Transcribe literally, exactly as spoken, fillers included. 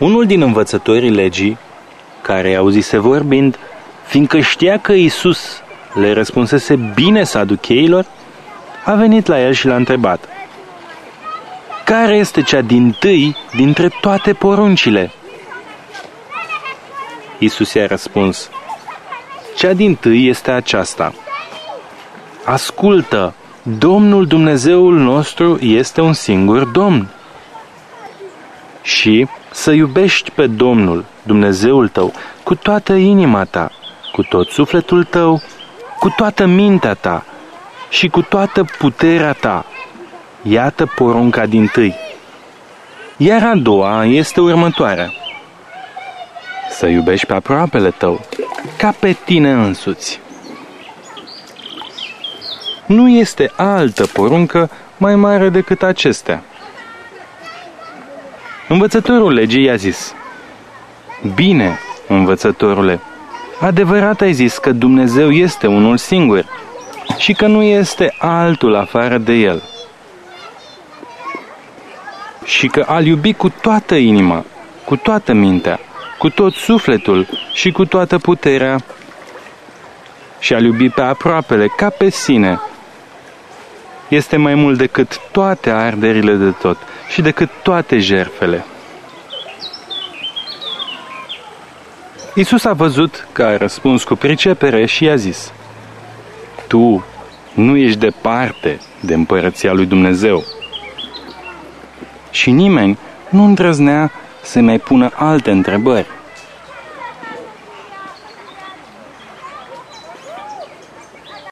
Unul din învățătorii legii, care i auzise vorbind, fiindcă știa că Iisus le răspunsese bine saducheilor, a venit la el și l-a întrebat: care este cea dintâi dintre toate poruncile? Iisus i-a răspuns: cea dintâi este aceasta: ascultă, Domnul Dumnezeul nostru este un singur Domn. Și să iubești pe Domnul Dumnezeul tău cu toată inima ta, cu tot sufletul tău, cu toată mintea ta și cu toată puterea ta. Iată porunca dintâi. Iar a doua este următoarea: să iubești pe aproapele tău ca pe tine însuți. Nu este altă poruncă mai mare decât acestea. Învățătorul legii i-a zis: bine, învățătorule, adevărat ai zis că Dumnezeu este unul singur și că nu este altul afară de El, și că a-L iubi cu toată inima, cu toată mintea, cu tot sufletul și cu toată puterea, și a-L iubi pe aproapele ca pe sine, este mai mult decât toate arderile de tot și decât toate jertfele. Iisus a văzut că a răspuns cu pricepere și i-a zis: tu nu ești departe de împărăția lui Dumnezeu. Și nimeni nu îndrăznea să mai pună alte întrebări.